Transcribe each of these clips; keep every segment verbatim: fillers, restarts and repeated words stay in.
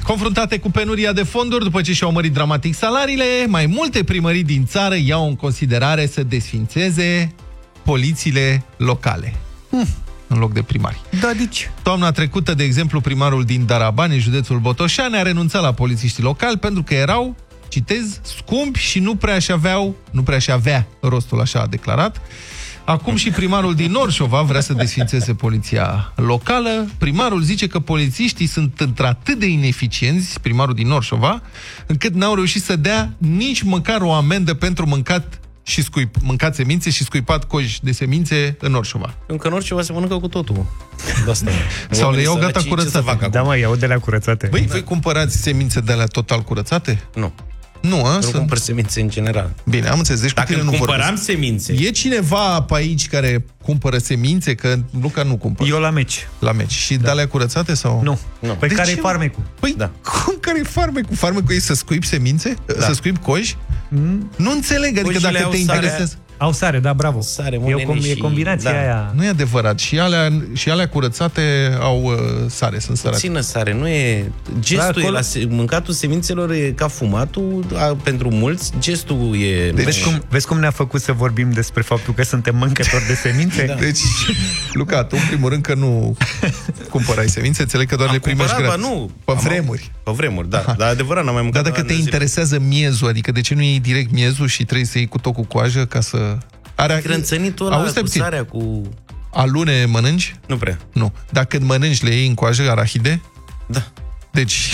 Confruntate cu penuria de fonduri, după ce și-au mărit dramatic salariile, mai multe primării din țară iau în considerare să desfințeze polițiile locale. Hmm. În loc de primari. Da, deci. Toamna trecută, de exemplu, primarul din Darabani, județul Botoșani, a renunțat la polițiștii locali pentru că erau, citez, scumpi și nu prea și aveau, nu prea și avea rostul, așa a declarat. Acum și primarul din Orșova vrea să desfințeze poliția locală. Primarul zice că polițiștii sunt într-atât de ineficienți, primarul din Orșova, încât n-au reușit să dea nici măcar o amendă pentru mâncat și scuip, mâncat semințe și scuipat coji de semințe în Orșova. Încă în Orșova se mănâncă cu totul. Asta. Sau le iau gata curățate. Da, mă, iau de la curățate. Băi, da. Voi cumpărați semințe de alea total curățate? Nu. Nu, a? Nu Sunt... cumpăr semințe în general. Bine, am înțeles. Deci dacă nu cumpăram vorbesc. semințe... E cineva pe aici care cumpără semințe? Că Luca nu cumpără. Eu la meci. La meci. Și da. de alea curățate sau? Nu. nu. Păi care e farmecul? Păi da. Cum care e farmecul? Farmecul e să scuip semințe? Da. Să scuip coji? Mm. Nu înțeleg, adică Coșile dacă te interesează... Sarea... Au sare, da, bravo. Sare, e, o com- și... e combinația da. aia. Nu e adevărat. Și alea, și alea curățate au uh, sare, sunt sărate. Puțină sare, nu e... Gestul da, e la se... mâncatul semințelor e ca fumatul, a, pentru mulți, gestul e... Deci, vezi, cum, vezi cum ne-a făcut să vorbim despre faptul că suntem mâncători de semințe? Da. Deci, Luca, tu în primul rând că nu cumpărai semințe, înțeleg că doar am le primești gratis. Nu, pe vremuri. Pe vremuri, da. Dar adevărat, n-am mai mâncat. Dar dacă te interesează miezul, adică de ce nu iei direct miezul și trebuie să iei cu tot cu coajă ca să... Are crânțănitul ăla cu sarea, cu... Alune mănânci? Nu prea. Nu. Dar când mănânci, le iei în coajă arahide? Da. Deci...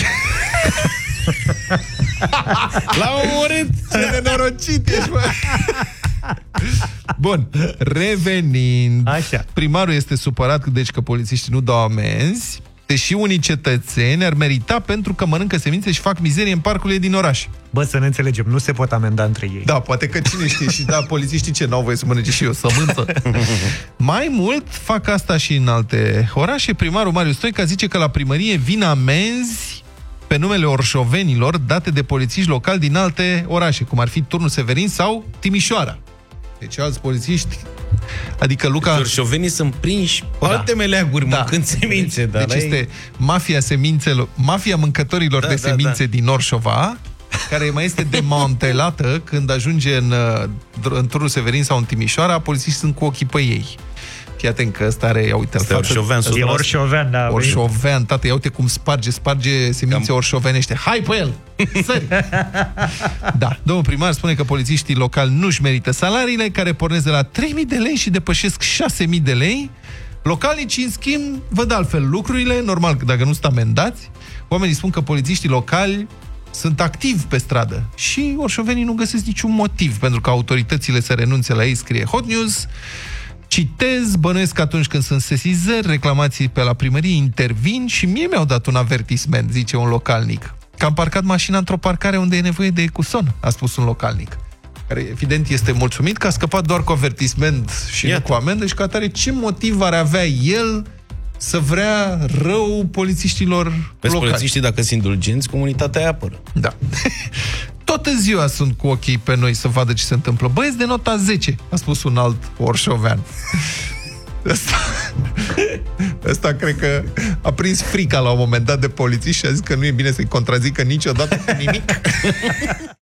L-a omorât! Ce nenorocit ești, mă! Bun, revenind. Așa. Primarul este supărat deci că polițiștii nu dau amenzi, deși unii cetățeni ar merita pentru că mănâncă semințe și fac mizerie în parcurile din oraș. Bă, să ne înțelegem, nu se pot amenda între ei. Da, poate că cine știe și da, polițiștii ce, n-au voie să mănânce și eu sămânță. Mai mult, fac asta și în alte orașe. Primarul Marius Stoica zice că la primărie vin amenzi pe numele orșovenilor date de polițiști locali din alte orașe, cum ar fi Turnul Severin sau Timișoara. Deci alți polițiști, adică Luca... Deci orșovenii sunt prinși pe da. alte meleaguri da. mâncând semințe. Deci, deci este mafia semințelor, mafia mâncătorilor da, de da, semințe da. din Orșova, care mai este demantelată când ajunge în, în Turnul Severin sau în Timișoara, polițiștii sunt cu ochii pe ei. Fii atent că ăsta are, ia uite, este orșovean, e orșovean, da. Orșovean, tată, ia uite cum sparge, sparge semințe Cam... orșovenește. Hai pe el! Sări! Da, domnul primar spune că polițiștii locali nu-și merită salariile, care pornesc de la trei mii de lei și depășesc șase mii de lei. Localnicii, în schimb, văd altfel lucrurile, normal că dacă nu sunt amendați. Oamenii spun că polițiștii locali sunt activi pe stradă și orșovenii nu găsesc niciun motiv pentru că autoritățile să renunțe la ei, scrie Hot News. Citez, bănuiesc că atunci când sunt sesizări, reclamații pe la primărie, intervin și mie mi-au dat un avertisment, zice un localnic. Că am parcat mașina într-o parcare unde e nevoie de ecuson, a spus un localnic. Care evident este mulțumit că a scăpat doar cu avertisment și Iată. nu cu amendă și că atare ce motiv ar avea el să vrea rău polițiștilor Vezi, locali. Polițiștii, dacă sunt indulgenți, comunitatea îi apără. Da. Toată ziua sunt cu ochii pe noi să vadă ce se întâmplă. Băieți de nota zece, a spus un alt orșovean. Ăsta, ăsta cred că a prins frica la un moment dat de polițiști și a zis că nu e bine să-i contrazică niciodată cu nimic.